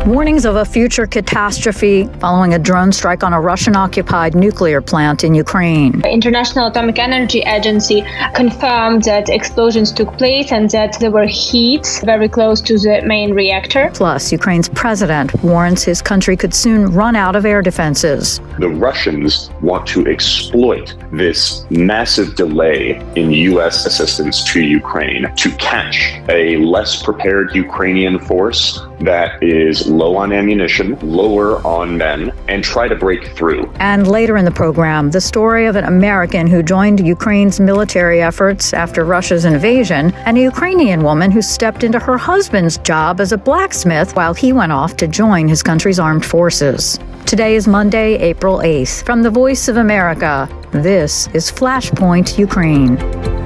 Warnings of a future catastrophe following a drone strike on a Russian-occupied nuclear plant in Ukraine. The International Atomic Energy Agency confirmed that explosions took place and that there were heats very close to the main reactor. Plus, Ukraine's president warns his country could soon run out of air defenses. The Russians want to exploit this massive delay in U.S. assistance to Ukraine to catch a less prepared Ukrainian force that is low on ammunition, lower on men, and try to break through. And later in the program, the story of an American who joined Ukraine's military efforts after Russia's invasion, and a Ukrainian woman who stepped into her husband's job as a blacksmith while he went off to join his country's armed forces. Today is Monday, April 8th. From the Voice of America, this is Flashpoint Ukraine.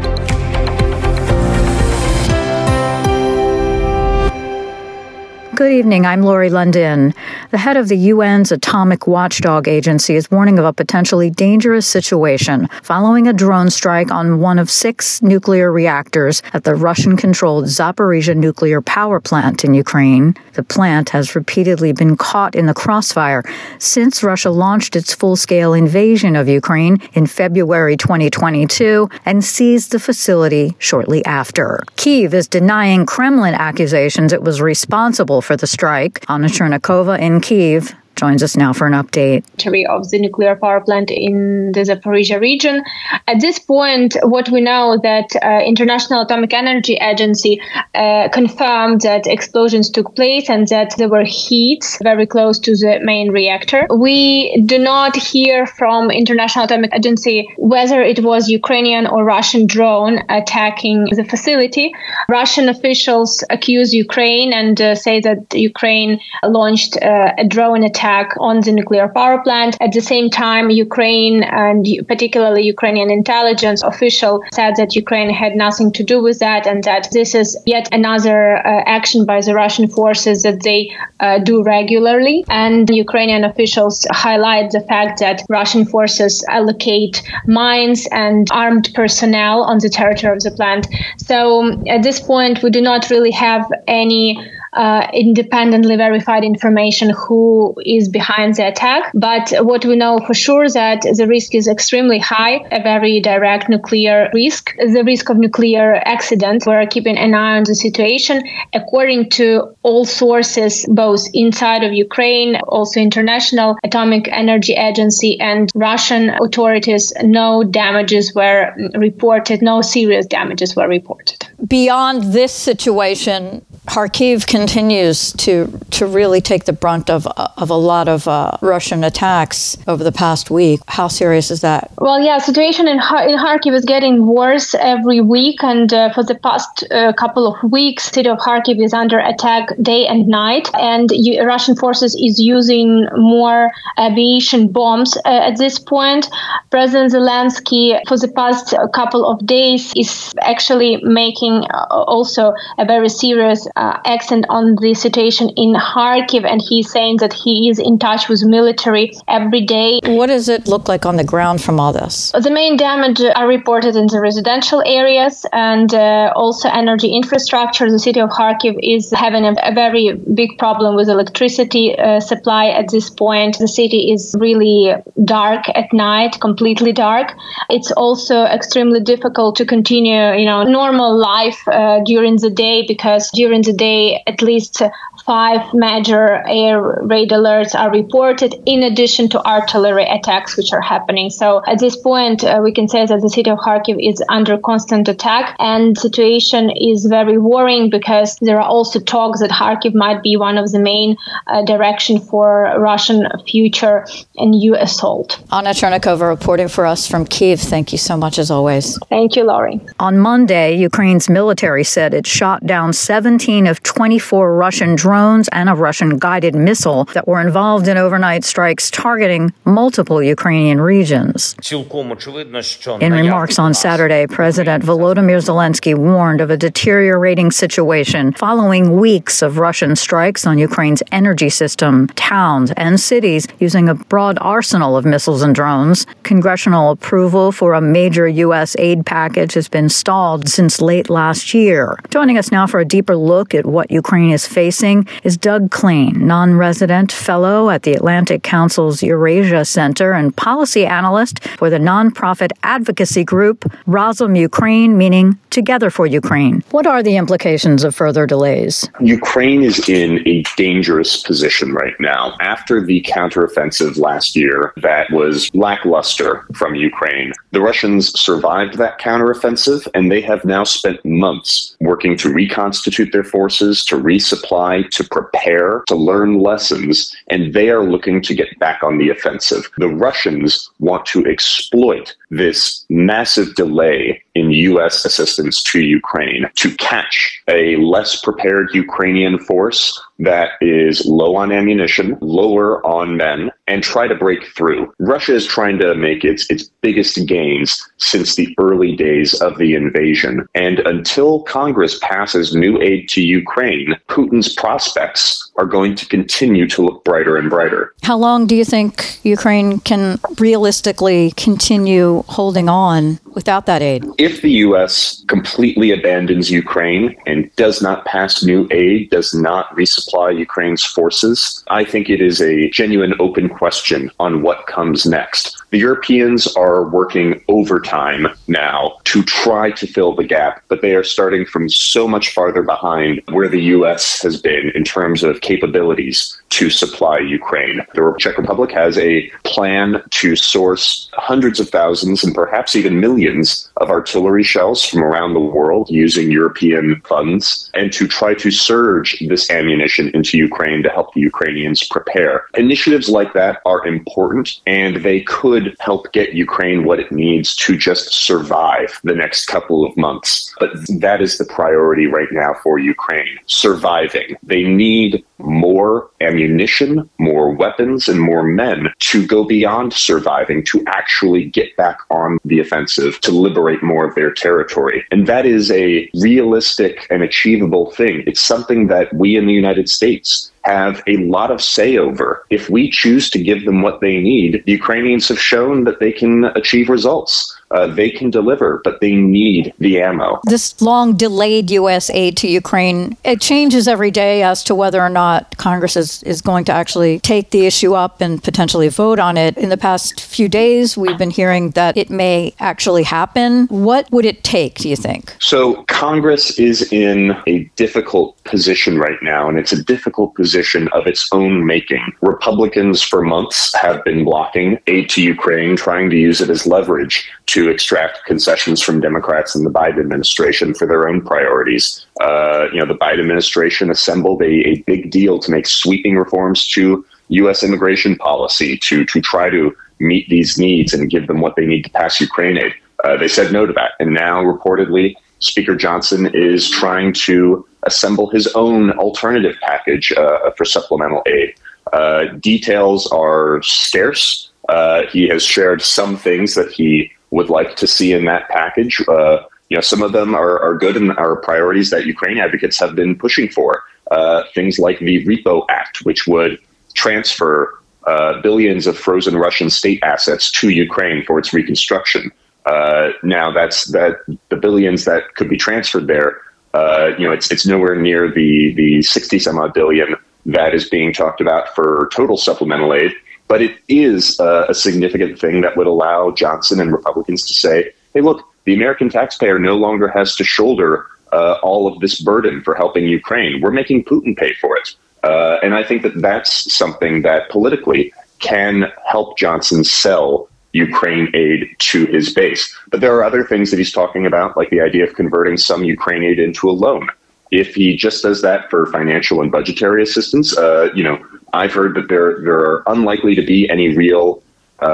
Good evening, I'm Lori London. The head of the UN's Atomic Watchdog Agency is warning of a potentially dangerous situation following a drone strike on one of 6 nuclear reactors at the Russian-controlled Zaporizhzhia nuclear power plant in Ukraine. The plant has repeatedly been caught in the crossfire since Russia launched its full-scale invasion of Ukraine in February 2022 and seized the facility shortly after. Kyiv is denying Kremlin accusations it was responsible for the strike. Anna Chernikova in Kyiv joins us now for an update. Of the nuclear power plant in the Zaporizhzhia region. At this point, what we know that International Atomic Energy Agency confirmed that explosions took place and that there were heats very close to the main reactor. We do not hear from International Atomic Agency whether it was Ukrainian or Russian drone attacking the facility. Russian officials accuse Ukraine and say that Ukraine launched a drone attack on the nuclear power plant. At the same time, Ukraine and particularly Ukrainian intelligence official said that Ukraine had nothing to do with that and that this is yet another action by the Russian forces that they do regularly. And Ukrainian officials highlight the fact that Russian forces allocate mines and armed personnel on the territory of the plant. So at this point, we do not really have any independently verified information who is behind the attack. But what we know for sure that the risk is extremely high, a very direct nuclear risk, the risk of nuclear accident. We're keeping an eye on the situation. According to all sources, both inside of Ukraine, also International Atomic Energy Agency and Russian authorities, no damages were reported, no serious damages were reported. Beyond this situation, Kharkiv continues to really take the brunt of a lot of Russian attacks over the past week. How serious is that? Well, yeah, situation in Kharkiv is getting worse every week, and for the past couple of weeks, the city of Kharkiv is under attack day and night, and Russian forces is using more aviation bombs at this point. President Zelensky, for the past couple of days, is actually making also a very serious accent on the situation in Kharkiv, and he's saying that he is in touch with military every day. What does it look like on the ground from all this? The main damage are reported in the residential areas and also energy infrastructure. The city of Kharkiv is having a very big problem with electricity supply at this point. The city is really dark at night, completely dark. It's also extremely difficult to continue, normal life during the day, because during the day at least 5 major air raid alerts are reported, in addition to artillery attacks which are happening. So at this point, we can say that the city of Kharkiv is under constant attack, and the situation is very worrying because there are also talks that Kharkiv might be one of the main direction for Russian future new assault. Anna Chernikova reporting for us from Kyiv. Thank you so much as always. Thank you, Laurie. On Monday, Ukraine's military said it shot down 17 of 24 Russian drones and a Russian guided missile that were involved in overnight strikes targeting multiple Ukrainian regions. In remarks on Saturday, President Volodymyr Zelensky warned of a deteriorating situation following weeks of Russian strikes on Ukraine's energy system, towns, and cities using a broad arsenal of missiles and drones. Congressional approval for a major U.S. aid package has been stalled since late last year. Joining us now for a deeper look look at what Ukraine is facing is Doug Klain, non-resident fellow at the Atlantic Council's Eurasia Center and policy analyst for the nonprofit advocacy group Razom Ukraine, meaning Together for Ukraine. What are the implications of further delays? Ukraine is in a dangerous position right now. After the counteroffensive last year that was lackluster from Ukraine, the Russians survived that counteroffensive, and they have now spent months working to reconstitute their forces, to resupply, to prepare, to learn lessons, and they are looking to get back on the offensive. The Russians want to exploit this massive delay in U.S. assistance to Ukraine to catch a less prepared Ukrainian force that is low on ammunition, lower on men, and try to break through. Russia is trying to make its biggest gains since the early days of the invasion. And until Congress passes new aid to Ukraine, Putin's prospects are going to continue to look brighter and brighter. How long do you think Ukraine can realistically continue holding on without that aid? If the U.S. completely abandons Ukraine and does not pass new aid, does not resupply Ukraine's forces, I think it is a genuine open question on what comes next. The Europeans are working overtime now to try to fill the gap, but they are starting from so much farther behind where the U.S. has been in terms of capabilities to supply Ukraine. The Czech Republic has a plan to source hundreds of thousands and perhaps even millions of artillery shells from around the world using European funds, and to try to surge this ammunition into Ukraine to help the Ukrainians prepare. Initiatives like that are important, and they could help get Ukraine what it needs to just survive the next couple of months. But that is the priority right now for Ukraine, surviving. They need more ammunition, more weapons, and more men to go beyond surviving, to actually get back on the offensive, to liberate more of their territory. And that is a realistic and achievable thing. It's something that we in the United States have a lot of say over. If we choose to give them what they need, the Ukrainians have shown that they can achieve results. They can deliver, but they need the ammo. This long delayed U.S. aid to Ukraine, it changes every day as to whether or not Congress is going to actually take the issue up and potentially vote on it. In the past few days, we've been hearing that it may actually happen. What would it take, do you think? So Congress is in a difficult position right now, and it's a difficult position of its own making. Republicans for months have been blocking aid to Ukraine, trying to use it as leverage to extract concessions from Democrats and the Biden administration for their own priorities. The Biden administration assembled a big deal to make sweeping reforms to U.S. immigration policy to try to meet these needs and give them what they need to pass Ukraine aid. They said no to that. And now, reportedly, Speaker Johnson is trying to assemble his own alternative package for supplemental aid. Details are scarce. He has shared some things that he would like to see in that package. Some of them are good and are priorities that Ukraine advocates have been pushing for. Things like the Repo Act, which would transfer billions of frozen Russian state assets to Ukraine for its reconstruction. Now, the billions that could be transferred there, it's nowhere near the 60 some odd billion that is being talked about for total supplemental aid. But it is a significant thing that would allow Johnson and Republicans to say, hey, look, the American taxpayer no longer has to shoulder all of this burden for helping Ukraine. We're making Putin pay for it. And I think that that's something that politically can help Johnson sell Ukraine aid to his base. But there are other things that he's talking about, like the idea of converting some Ukraine aid into a loan. If he just does that for financial and budgetary assistance, I've heard that there are unlikely to be any real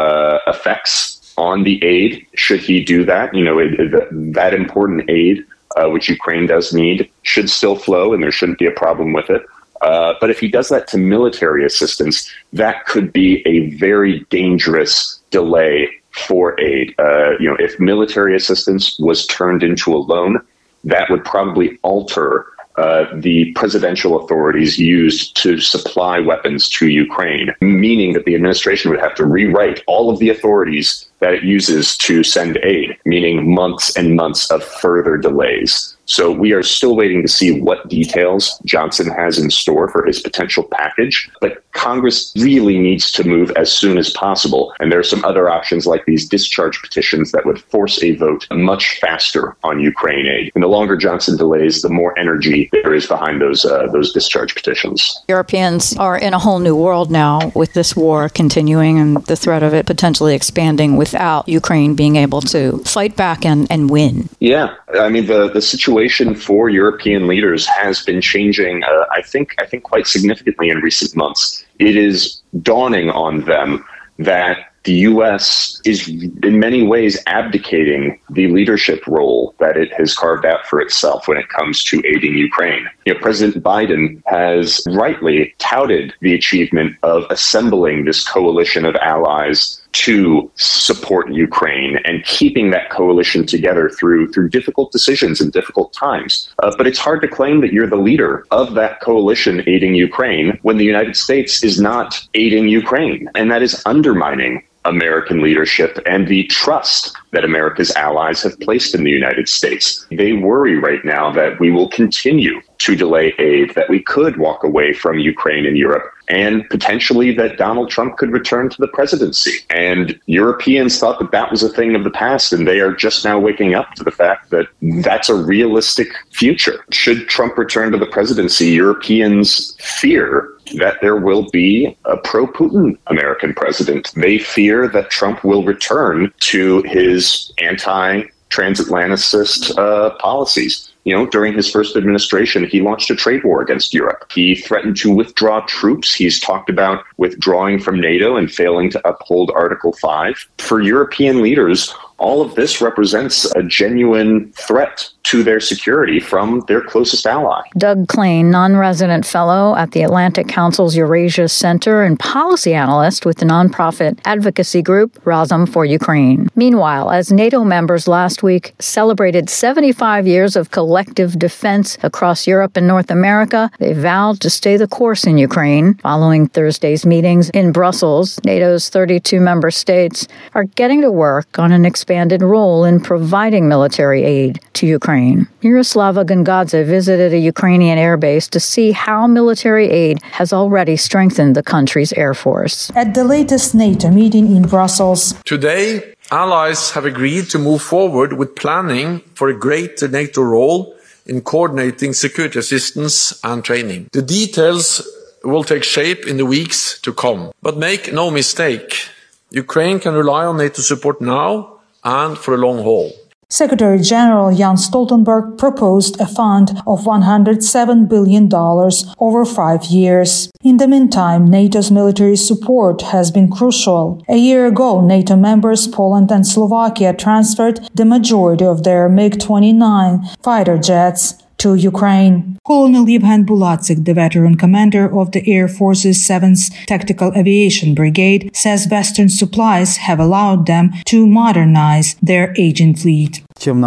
effects on the aid should he do that. That important aid, which Ukraine does need, should still flow, and there shouldn't be a problem with it. But if he does that to military assistance, that could be a very dangerous delay for aid. If military assistance was turned into a loan, that would probably alter the presidential authorities used to supply weapons to Ukraine, meaning that the administration would have to rewrite all of the authorities that it uses to send aid, meaning months and months of further delays. So we are still waiting to see what details Johnson has in store for his potential package, but Congress really needs to move as soon as possible. And there are some other options like these discharge petitions that would force a vote much faster on Ukraine aid. And the longer Johnson delays, the more energy there is behind those discharge petitions. Europeans are in a whole new world now with this war continuing and the threat of it potentially expanding without Ukraine being able to fight back and win. Yeah, I mean, the situation for European leaders has been changing, I think quite significantly in recent months. It is dawning on them that the U.S. is in many ways abdicating the leadership role that it has carved out for itself when it comes to aiding Ukraine. President Biden has rightly touted the achievement of assembling this coalition of allies to support Ukraine and keeping that coalition together through difficult decisions and difficult times. But it's hard to claim that you're the leader of that coalition aiding Ukraine when the United States is not aiding Ukraine. And that is undermining American leadership and the trust that America's allies have placed in the United States. They worry right now that we will continue to delay aid, that we could walk away from Ukraine and Europe, and potentially that Donald Trump could return to the presidency. And Europeans thought that that was a thing of the past, and they are just now waking up to the fact that that's a realistic future. Should Trump return to the presidency, Europeans fear that there will be a pro-Putin American president. They fear that Trump will return to his anti-transatlanticist policies. During his first administration, he launched a trade war against Europe. He threatened to withdraw troops. He's talked about withdrawing from NATO and failing to uphold Article 5. For European leaders, all of this represents a genuine threat to their security from their closest ally. Doug Klain, non-resident fellow at the Atlantic Council's Eurasia Center and policy analyst with the nonprofit advocacy group Razom for Ukraine. Meanwhile, as NATO members last week celebrated 75 years of collective defense across Europe and North America, they vowed to stay the course in Ukraine. Following Thursday's meetings in Brussels, NATO's 32 member states are getting to work on an expanded role in providing military aid to Ukraine. Miroslava Gongadze visited a Ukrainian airbase to see how military aid has already strengthened the country's air force. At the latest NATO meeting in Brussels, today, allies have agreed to move forward with planning for a greater NATO role in coordinating security assistance and training. The details will take shape in the weeks to come. But make no mistake, Ukraine can rely on NATO support now and for the long haul. Secretary General Jens Stoltenberg proposed a fund of $107 billion over 5 years. In the meantime, NATO's military support has been crucial. A year ago, NATO members Poland and Slovakia transferred the majority of their MiG-29 fighter jets to Ukraine. Colonel Yevhen Bulatsyk, the veteran commander of the Air Force's 7th Tactical Aviation Brigade, says Western supplies have allowed them to modernize their aging fleet.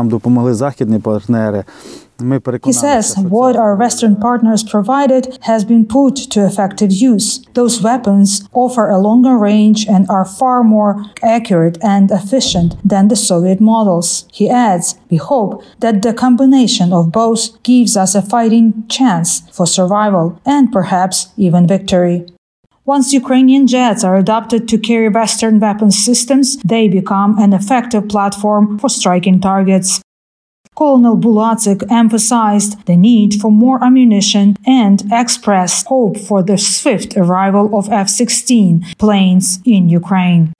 He says what our Western partners provided has been put to effective use. Those weapons offer a longer range and are far more accurate and efficient than the Soviet models. He adds, we hope that the combination of both gives us a fighting chance for survival and perhaps even victory. Once Ukrainian jets are adapted to carry Western weapons systems, they become an effective platform for striking targets. Colonel Bulatsyk emphasized the need for more ammunition and expressed hope for the swift arrival of F-16 planes in Ukraine.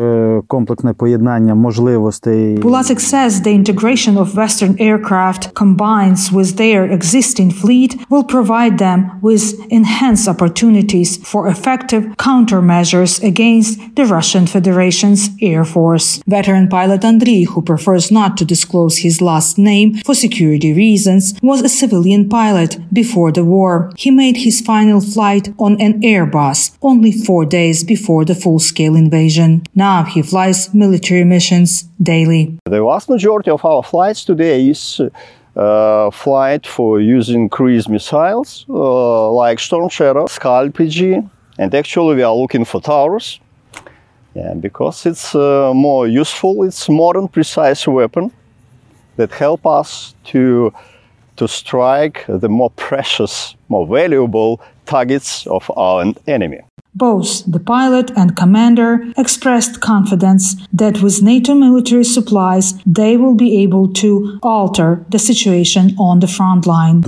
Bulatsyk says the integration of Western aircraft combined with their existing fleet will provide them with enhanced opportunities for effective countermeasures against the Russian Federation's Air Force. Veteran pilot Andriy, who prefers not to disclose his last name for security reasons, was a civilian pilot before the war. He made his final flight on an Airbus only 4 days before the full-scale invasion. Now he flies military missions daily. The vast majority of our flights today is flight for using cruise missiles like Storm Shadow, Scalp PG, and actually we are looking for Taurus. Yeah, because it's more useful, it's modern, precise weapon that help us to strike the more precious, more valuable targets of our enemy. Both the pilot and commander expressed confidence that with NATO military supplies, they will be able to alter the situation on the front line.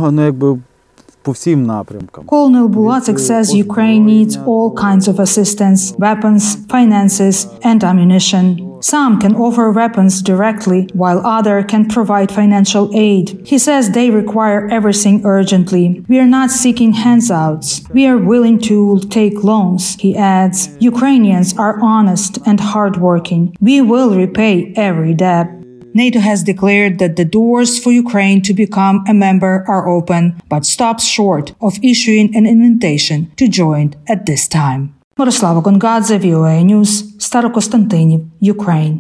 Colonel Bulacek says Ukraine needs all kinds of assistance, weapons, finances, and ammunition. Some can offer weapons directly, while others can provide financial aid. He says they require everything urgently. We are not seeking handouts. We are willing to take loans, he adds. Ukrainians are honest and hardworking. We will repay every debt. NATO has declared that the doors for Ukraine to become a member are open, but stops short of issuing an invitation to join at this time. Мирослава Гонгадзе, VOA News, Starokostantynivka, Ukraine.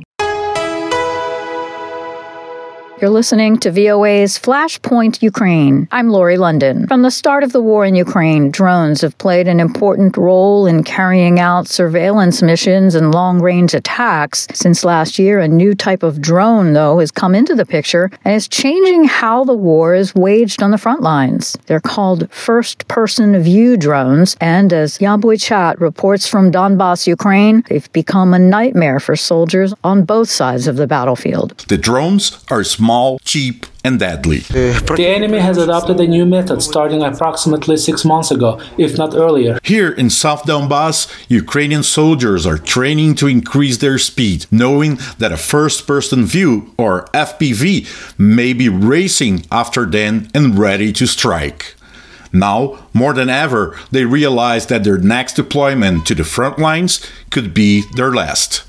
You're listening to VOA's Flashpoint Ukraine. I'm Lori London. From the start of the war in Ukraine, drones have played an important role in carrying out surveillance missions and long-range attacks. Since last year, a new type of drone, though, has come into the picture and is changing how the war is waged on the front lines. They're called first-person view drones, and as Yaboichat reports from Donbas, Ukraine, they've become a nightmare for soldiers on both sides of the battlefield. The drones are small, cheap, and deadly. The enemy has adopted a new method starting approximately 6 months ago, if not earlier. Here in South Donbas, Ukrainian soldiers are training to increase their speed, knowing that a first-person view, or FPV, may be racing after them and ready to strike. Now, more than ever, they realize that their next deployment to the front lines could be their last.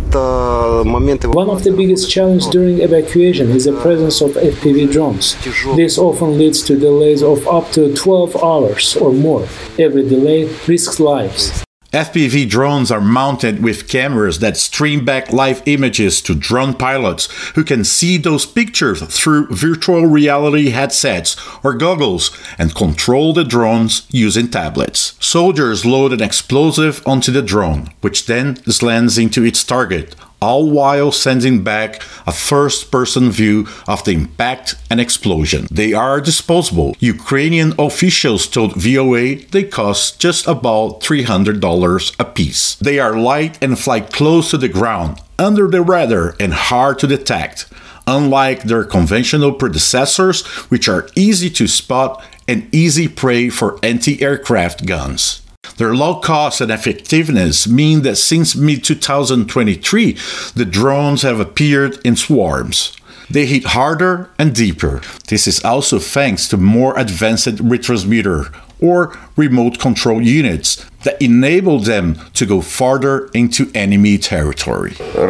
One of the biggest challenges during evacuation is the presence of FPV drones. This often leads to delays of up to 12 hours or more. Every delay risks lives. FPV drones are mounted with cameras that stream back live images to drone pilots who can see those pictures through virtual reality headsets or goggles and control the drones using tablets. Soldiers load an explosive onto the drone, which then slams into its target, all while sending back a first-person view of the impact and explosion. They are disposable. Ukrainian officials told VOA they cost just about $300 a piece. They are light and fly close to the ground, under the radar and hard to detect, unlike their conventional predecessors, which are easy to spot and easy prey for anti-aircraft guns. Their low cost and effectiveness mean that since mid-2023, the drones have appeared in swarms. They hit harder and deeper. This is also thanks to more advanced retransmitter or remote control units that enable them to go farther into enemy territory.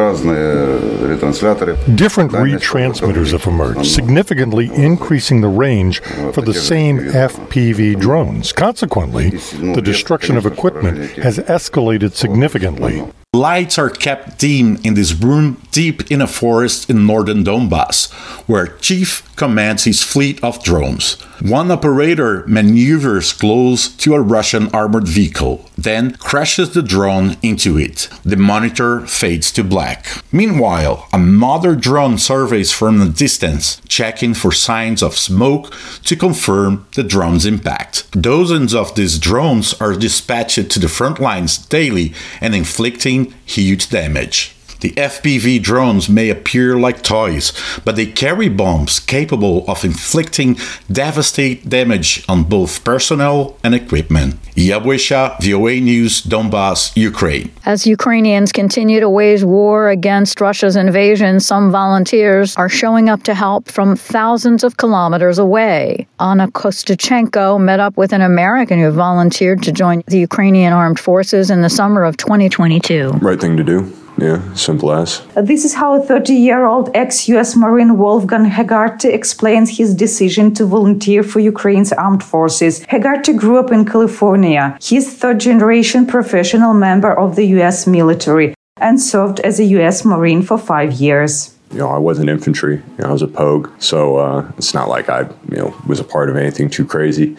Different retransmitters have emerged, significantly increasing the range for the same FPV drones. Consequently, the destruction of equipment has escalated significantly. Lights are kept dim in this room deep in a forest in northern Donbas, where Chief commands his fleet of drones. One operator maneuvers close to a Russian armored vehicle, then crashes the drone into it. The monitor fades to black. Meanwhile, another drone surveys from a distance, checking for signs of smoke to confirm the drone's impact. Dozens of these drones are dispatched to the front lines daily and inflicting huge damage. The FPV drones may appear like toys, but they carry bombs capable of inflicting devastating damage on both personnel and equipment. Yaboichat, VOA News, Donbas, Ukraine. As Ukrainians continue to wage war against Russia's invasion, some volunteers are showing up to help from thousands of kilometers away. Anna Kostachenko met up with an American who volunteered to join the Ukrainian armed forces in the summer of 2022. Right thing to do. Yeah, simple as. This is how 30-year-old ex-U.S. Marine Wolfgang Hegarty explains his decision to volunteer for Ukraine's armed forces. Hegarty grew up in California. He's third-generation professional member of the U.S. military and served as a U.S. Marine for 5 years. I wasn't infantry. I was a pogue, so it's not like I was a part of anything too crazy.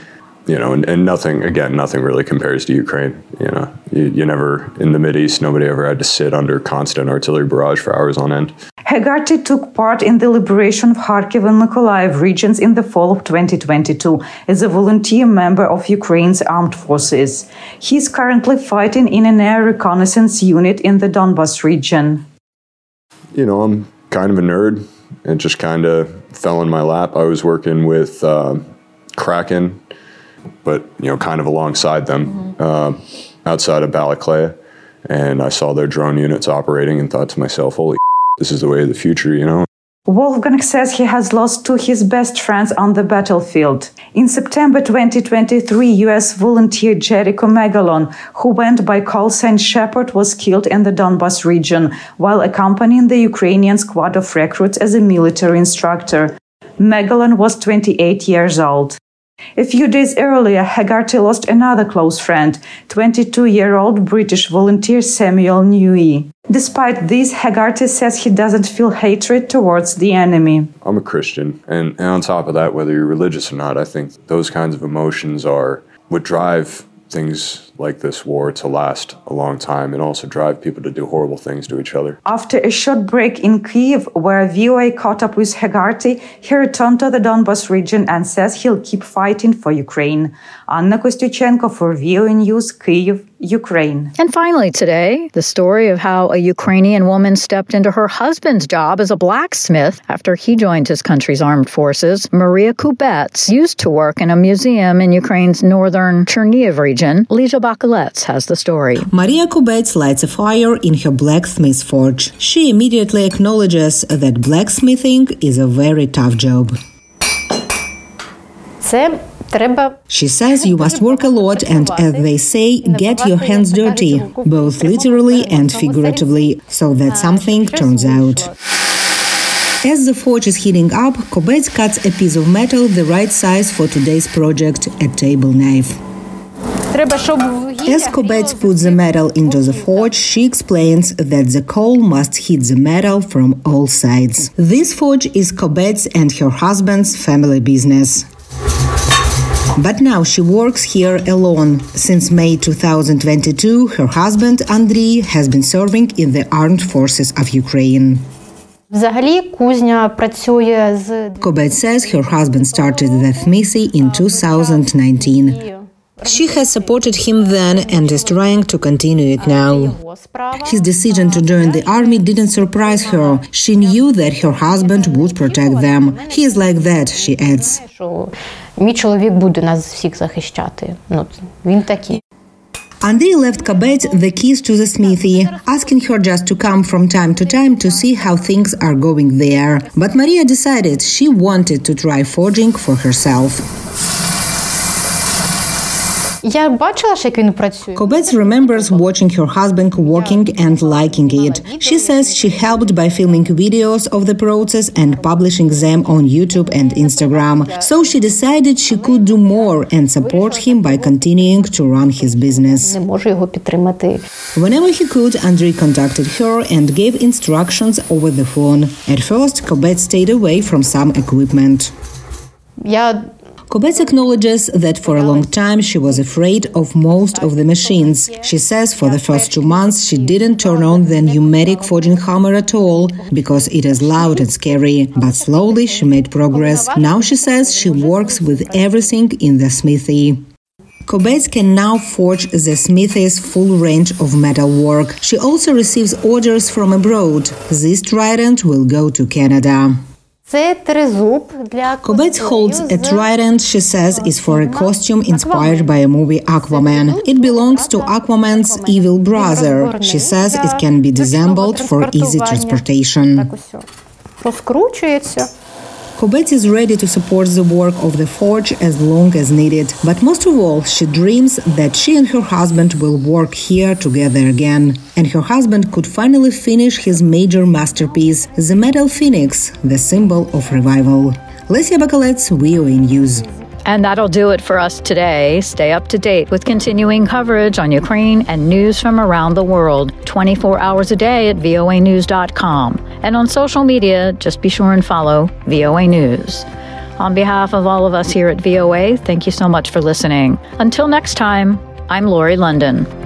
and nothing really compares to Ukraine. You never, in the Mideast, nobody ever had to sit under constant artillery barrage for hours on end. Hegarty took part in the liberation of Kharkiv and Mykolaiv regions in the fall of 2022 as a volunteer member of Ukraine's armed forces. He is currently fighting in an air reconnaissance unit in the Donbas region. I'm kind of a nerd. It just kind of fell in my lap. I was working with Kraken, but kind of alongside them outside of Balakleya, and I saw their drone units operating and thought to myself, holy, this is the way of the future, Wolfgang says he has lost two of his best friends on the battlefield. In September 2023, U.S. volunteer Jericho Megalon, who went by call sign Shepherd, was killed in the Donbas region while accompanying the Ukrainian squad of recruits as a military instructor. Megalon was 28 years old. A few days earlier, Hegarty lost another close friend, 22-year-old British volunteer Samuel Newey. Despite this, Hegarty says he doesn't feel hatred towards the enemy. I'm a Christian, and on top of that, whether you're religious or not, I think those kinds of emotions are what drive things like this war to last a long time and also drive people to do horrible things to each other. After a short break in Kyiv, where VOA caught up with Hegarty, he returned to the Donbas region and says he'll keep fighting for Ukraine. Anna Kostyuchenko for VOA News, Kyiv, Ukraine. And finally today, the story of how a Ukrainian woman stepped into her husband's job as a blacksmith after he joined his country's armed forces. Maria Kubets used to work in a museum in Ukraine's northern Chernihiv region. Lizha Bakalets has the story. Maria Kubets lights a fire in her blacksmith forge. She immediately acknowledges that blacksmithing is a very tough job. She says you must work a lot and, as they say, get your hands dirty, both literally and figuratively, so that something turns out. As the forge is heating up, Kubets cuts a piece of metal the right size for today's project, a table knife. As Kubets puts the metal into the forge, she explains that the coal must hit the metal from all sides. This forge is Kubets and her husband's family business. But now she works here alone. Since May 2022, her husband, Andriy, has been serving in the armed forces of Ukraine. Kubets says her husband started the smithy in 2019. She has supported him then and is trying to continue it now. His decision to join the army didn't surprise her. She knew that her husband would protect them. He is like that, she adds. Andriy left Kubets the keys to the smithy, asking her just to come from time to time to see how things are going there. But Maria decided she wanted to try forging for herself. Kubets remembers watching her husband working and liking it. She says she helped by filming videos of the process and publishing them on YouTube and Instagram. So she decided she could do more and support him by continuing to run his business. Whenever he could, Andriy contacted her and gave instructions over the phone. At first, Kubets stayed away from some equipment. Kubets acknowledges that for a long time she was afraid of most of the machines. She says for the first 2 months she didn't turn on the pneumatic forging hammer at all because it is loud and scary. But slowly she made progress. Now she says she works with everything in the smithy. Kubets can now forge the smithy's full range of metal work. She also receives orders from abroad. This trident will go to Canada. Kubets holds a trident she says is for a costume inspired by a movie Aquaman. It belongs to Aquaman's evil brother. She says it can be disassembled for easy transportation. Kubets is ready to support the work of the forge as long as needed. But most of all, she dreams that she and her husband will work here together again. And her husband could finally finish his major masterpiece, the Metal Phoenix, the symbol of revival. Lesia Bakalets, VOA News. And that'll do it for us today. Stay up to date with continuing coverage on Ukraine and news from around the world 24 hours a day at voanews.com. And on social media, just be sure and follow VOA News. On behalf of all of us here at VOA, thank you so much for listening. Until next time, I'm Lori London.